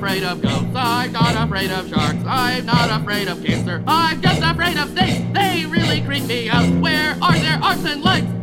afraid of ghosts. I'm not afraid of sharks. I'm not afraid of cancer. I'm just afraid of snakes. They really creep me out. Where are their arms and legs?